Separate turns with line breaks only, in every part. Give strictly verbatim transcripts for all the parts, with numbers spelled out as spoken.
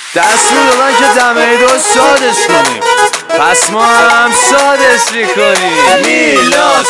دستور دادن که دمه دو سادش کنیم، پس ما هم سادش میکنیم. میلاد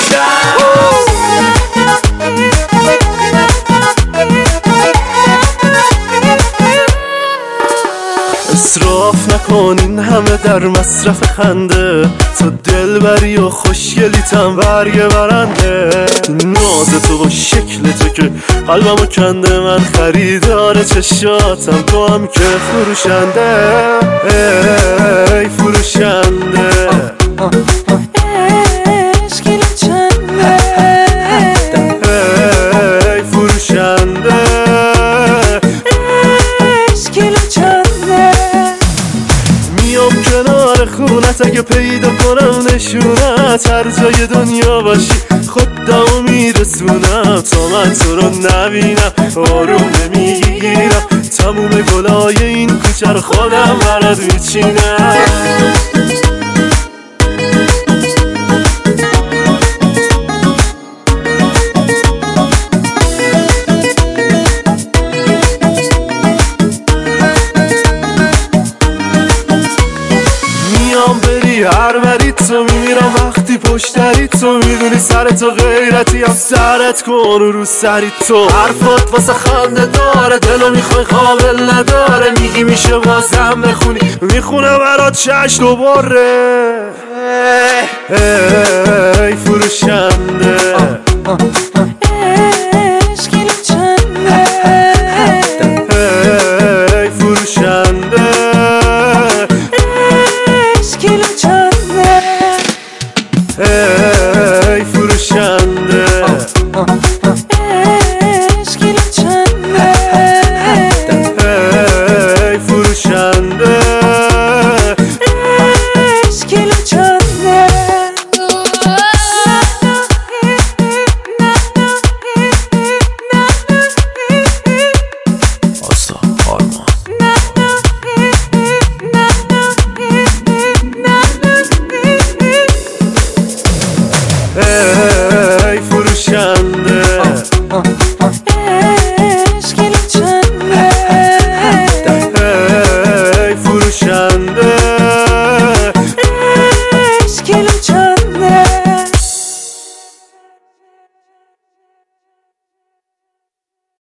اسراف نکنین همه در مصرف خنده، تو دلبری و خوشگلیتم برگ برنده. ناز تو و شکل تو که قلبمو کنده، من خریدار چشاتم تو هم که فروشنده. ای فروشنده ای فروشنده میام کنار خونت اگه پیدا کنم نشونت، هر جای دنیا باشی خودمو میرسونم. تا من تو رو نبینم آروم نمیگیرم، تموم گلای این کوچه رو خودم برات میچینم. بری هر بری تو میمیرم وقتی پشتری تو، میدونی سر تو غیرتی هم سرت کن رو سری تو. حرفات واسه خنده داره دلو میخوای قابل نداره، میگی میشه بازم بخونی میخونه برات چش دوباره. ای فروشنده